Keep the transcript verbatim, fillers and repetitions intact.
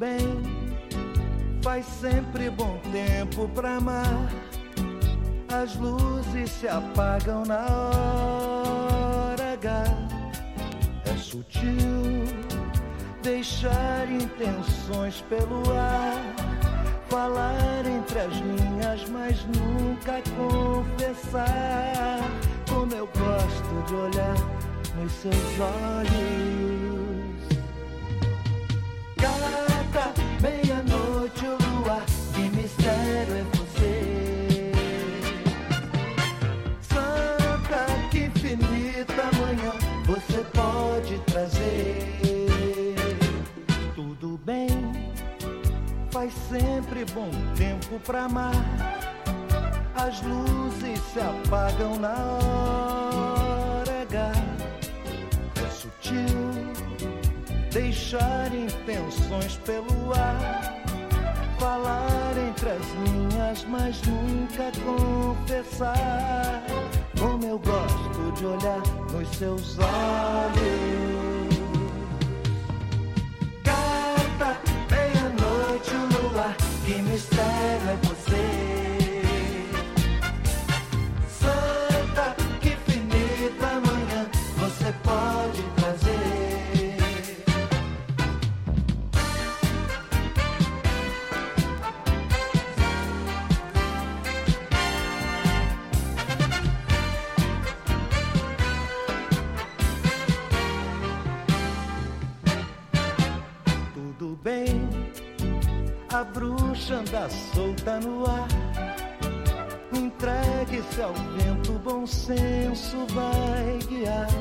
bem, faz sempre bom tempo pra amar. As luzes se apagam na hora H. É sutil deixar intenções pelo ar, falar entre as linhas, mas nunca confessar. Como eu gosto de olhar nos seus olhos. Gata, meia-noite o luar, que mistério é você. Santa, que infinita manhã você pode trazer. Tudo bem, faz sempre bom tempo pra amar. As luzes se apagam na hora H. É sutil deixar intenções pelo ar, falar entre as linhas, mas nunca confessar. Como eu gosto de olhar nos seus olhos. Gata, meia-noite o luar, que mistério é você. Santa, que infinita manhã você pode trazer. Tudo bem, a bruxa anda solta no ar. Entregue-se ao vento, bom senso vai guiar.